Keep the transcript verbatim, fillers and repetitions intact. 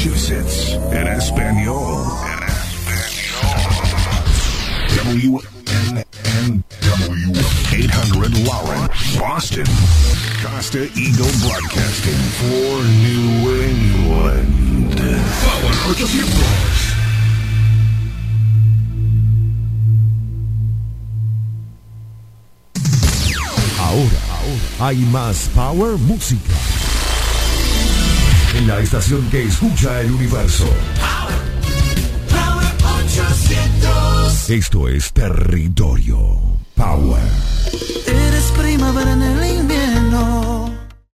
Massachusetts. En español. En español. W N N W eight hundred Lawrence, Boston. Costa Eagle Broadcasting for New England. Power ochocientos. Ahora, ahora hay más Power Música. En la estación que escucha el universo. Power, Power ochocientos. Esto es Territorio Power. Eres primavera en el